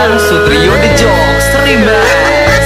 Sutrio The Jokes Remix.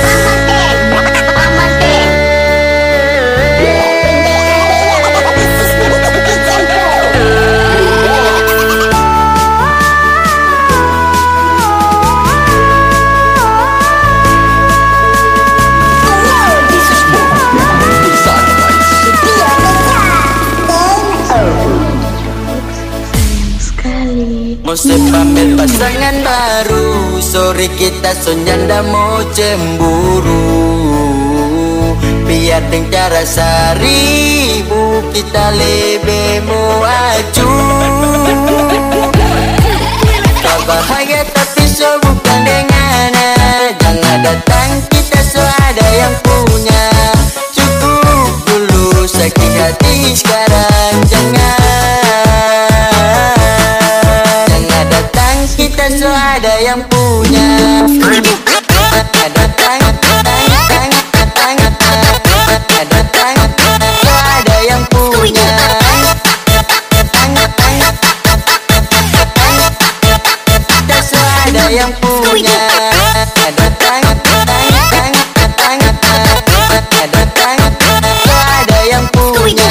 Mesti pamer pasangan baru, sorry kita sonyanda mau cemburu. Biar dengan cara seribu kita lebih maju. Kau bahagia tapi so bukan dengannya. Jangan datang kita so ada yang punya. Cukup dulu sakit hati sekarang jangan. So ada yang punya. Datang, so ada yang punya. Kita so ada yang punya. Datang, so ada yang punya.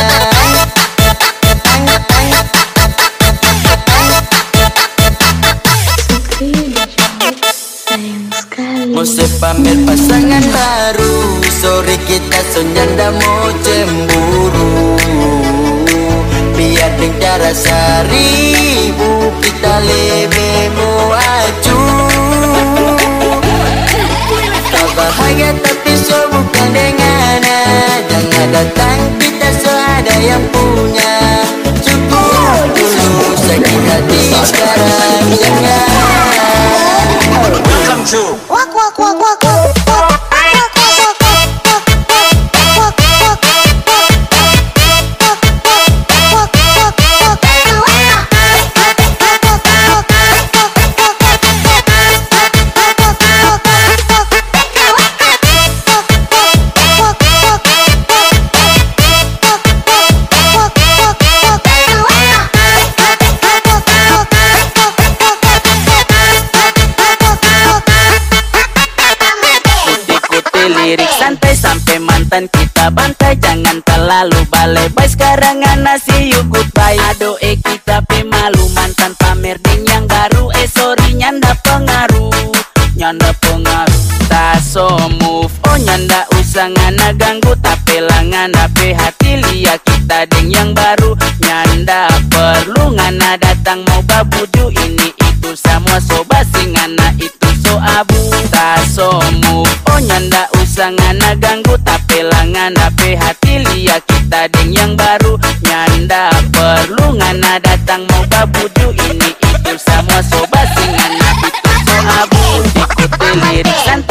Mesti pamer pasangan baru, sorry kita sonyanda mau cemburu. Biar dengan cara seribu kita lebih maju. Kau bahagia tapi so bukan dengannya. Jangan datang kita so ada yang punya. Cukup dulu sakit hati sekarang jangan. Welcome to lirik santai sampai mantan kita bantai. Jangan terlalu balai-balai sekarang nasi you goodbye. Aduh kita pemalu mantan pamer ding yang baru. Sorry nyanda pengaruh. Tak so move oh nyanda usah ngana ganggu. Tapi langan tapi hati liat kita ding yang baru. Nyanda perlu ngana datang mau babudu. Ini itu semua sobat sing ngana itu so abu. Tak so move oh nyanda usah ngana ganggu. Tapi langan tapi hati liat kita ding yang baru. Nyanda perlu ngana datang mau babudu. Ini itu semua sobat sing ngana itu so abu. Ikuti lirik